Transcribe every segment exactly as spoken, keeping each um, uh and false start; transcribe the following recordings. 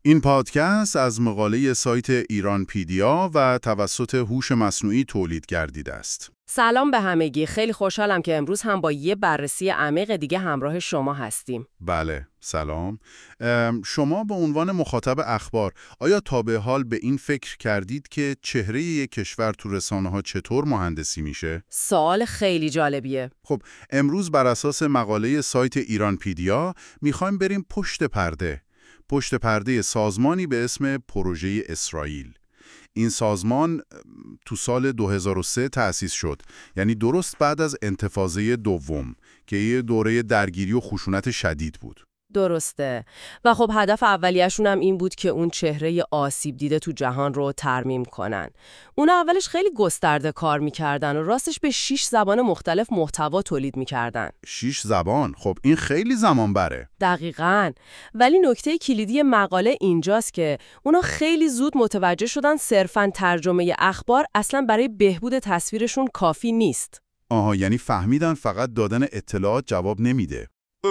این پادکست از مقاله سایت ایرانپیدیا و توسط هوش مصنوعی تولید گردیده است. سلام به همگی، خیلی خوشحالم که امروز هم با یه بررسی عمیق دیگه همراه شما هستیم. بله، سلام. شما به عنوان مخاطب اخبار، آیا تا به حال به این فکر کردید که چهره یک کشور تو رسانه‌ها چطور مهندسی میشه؟ سوال خیلی جالبیه. خب، امروز بر اساس مقاله سایت ایرانپیدیا میخوایم بریم پشت پرده. پشت پرده سازمانی به اسم پروژه اسرائیل. این سازمان تو سال دو هزار و سه تأسیس شد، یعنی درست بعد از انتفاضه دوم که یه دوره درگیری و خشونت شدید بود. درسته. و خب هدف اولیه‌شون هم این بود که اون چهره آسیب دیده تو جهان رو ترمیم کنن. اونا اولش خیلی گسترده کار میکردن و راستش به شش زبان مختلف محتوا تولید میکردن. شش زبان؟ خب این خیلی زمان بره. دقیقاً. ولی نکته کلیدی مقاله اینجاست که اونا خیلی زود متوجه شدن صرفاً ترجمه اخبار اصلاً برای بهبود تصویرشون کافی نیست. آها، یعنی فهمیدن فقط دادن اطلاعات جواب نمیده.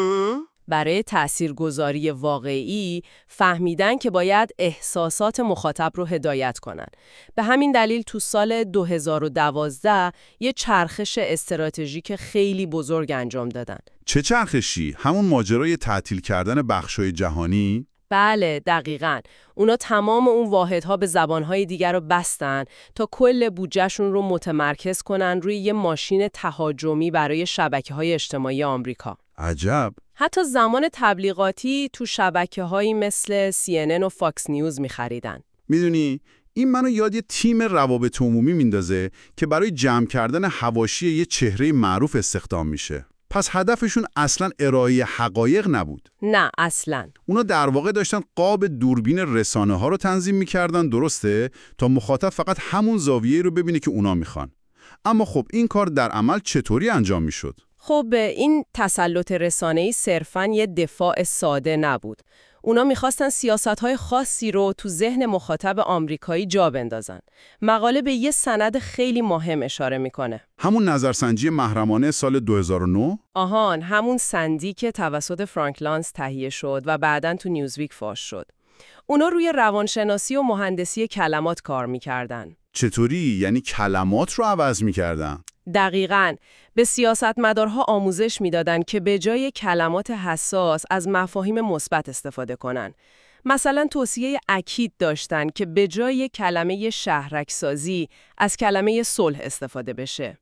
برای تاثیرگذاری واقعی فهمیدن که باید احساسات مخاطب رو هدایت کنن. به همین دلیل تو سال دو هزار و دوازده یه چرخش استراتژیک خیلی بزرگ انجام دادن. چه چرخشی؟ همون ماجرای تعطیل کردن بخشای جهانی؟ بله، دقیقاً. اونا تمام اون واحدها به زبانهای دیگر رو بستن تا کل بودجهشون رو متمرکز کنن روی یه ماشین تهاجمی برای شبکه‌های اجتماعی آمریکا. عجب. حتی زمان تبلیغاتی تو شبکه‌هایی مثل سی ان ان و فاکس نیوز می‌خریدن. میدونی، این منو یاد یه تیم روابط عمومی میندازه که برای جمع کردن حواشی یه چهره معروف استخدام میشه. پس هدفشون اصلاً ارائه حقایق نبود. نه، اصلاً. اونا در واقع داشتن قاب دوربین رسانه ها رو تنظیم میکردن، درسته؟ تا مخاطب فقط همون زاویه رو ببینه که اونا میخوان. اما خب این کار در عمل چطوری انجام میشد؟ خب این تسلط رسانه‌ای صرفاً یه دفاع ساده نبود. اونا میخواستن سیاست‌های خاصی رو تو ذهن مخاطب آمریکایی جا بندازن. مقاله به یه سند خیلی مهم اشاره میکنه. همون نظرسنجی محرمانه سال دو هزار و نه؟ آهان، همون سندی که توسط فرانک لانس تهیه شد و بعداً تو نیوزویک فاش شد. اونا روی روانشناسی و مهندسی کلمات کار میکردن. چطوری؟ یعنی کلمات رو عوض میکردن؟ دقیقاً. به سیاستمدارها آموزش میدادن که به جای کلمات حساس از مفاهیم مثبت استفاده کنن. مثلا توصیه اکید داشتن که به جای کلمه شهرک‌سازی از کلمه صلح استفاده بشه.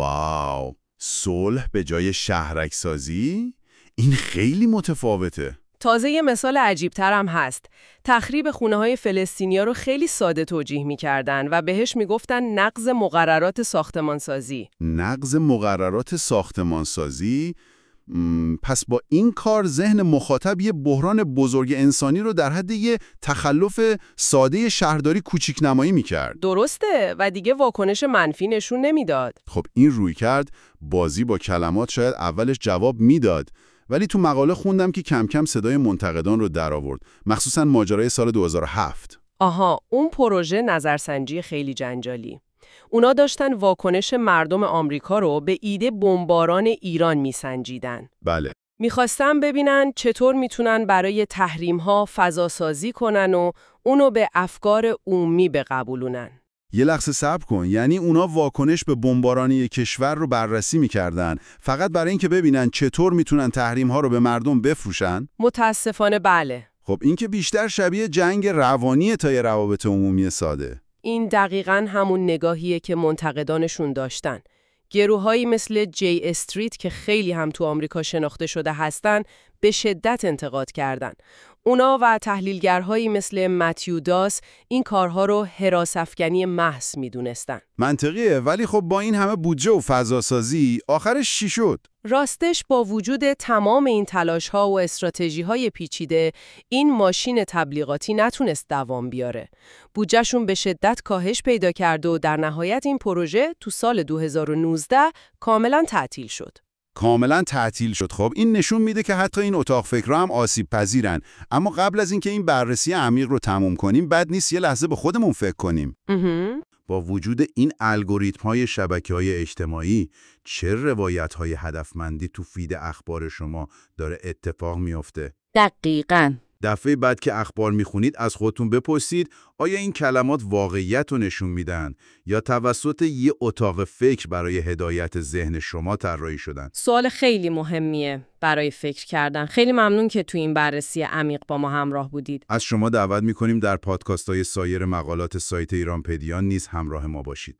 واو، صلح به جای شهرک‌سازی؟ این خیلی متفاوته. تازه یه مثال عجیب‌تر هم هست. تخریب خونه‌های فلسطینیا رو خیلی ساده توجیه می‌کردن و بهش میگفتن نقض مقررات ساختمانسازی. نقض مقررات ساختمانسازی؟ م، پس با این کار ذهن مخاطب یه بحران بزرگ انسانی رو در حد یه تخلف ساده شهرداری کوچیک نمایی می‌کرد. درسته، و دیگه واکنش منفی نشون نمیداد. خب این روی کرد بازی با کلمات شاید اولش جواب میداد، ولی تو مقاله خوندم که کم کم صدای منتقدان رو در آورد، مخصوصاً ماجرای سال دو هزار و هفت. آها، اون پروژه نظرسنجی خیلی جنجالی. اونا داشتن واکنش مردم آمریکا رو به ایده بمباران ایران میسنجیدن. بله. میخواستن ببینن چطور میتونن برای تحریم‌ها فضاسازی کنن و اونو به افکار عمومی بقبولونن. یه لحظه صبر کن، یعنی اونا واکنش به بمبارانی کشور رو بررسی می‌کردن فقط برای اینکه ببینن چطور میتونن تحریم‌ها رو به مردم بفروشن؟ متاسفانه بله. خب این که بیشتر شبیه جنگ روانی تا یه روابط عمومی ساده. این دقیقاً همون نگاهیه که منتقدانشون داشتن. گروهایی مثل جی استریت که خیلی هم تو آمریکا شناخته شده هستن به شدت انتقاد کردن. اونا و تحلیلگرهایی مثل متیو داس این کارها رو هراس‌افکنی محض میدونستن. منطقیه، ولی خب با این همه بودجه و فضاسازی آخرش چی شد؟ راستش با وجود تمام این تلاش‌ها و استراتژی‌های پیچیده، این ماشین تبلیغاتی نتونست دوام بیاره. بودجهشون به شدت کاهش پیدا کرد و در نهایت این پروژه تو سال دو هزار و نوزده کاملاً تعطیل شد. کاملا تعطیل شد. خب این نشون میده که حتی این اتاق فکرها هم آسیب پذیرن. اما قبل از اینکه این بررسی عمیق رو تموم کنیم، بد نیست یه لحظه به خودمون فکر کنیم. با وجود این الگوریتم‌های شبکه‌های اجتماعی، چه روایت‌های هدفمندی تو فید اخبار شما داره اتفاق میفته؟ دقیقاً. دفعه بعد که اخبار میخونید از خودتون بپرسید آیا این کلمات واقعیت رو نشون میدن یا توسط یه اتاق فکر برای هدایت ذهن شما طراحی شدن؟ سوال خیلی مهمیه برای فکر کردن. خیلی ممنون که تو این بررسی عمیق با ما همراه بودید. از شما دعوت میکنیم در پادکاست‌های سایر مقالات سایت ایرانپدیا نیز همراه ما باشید.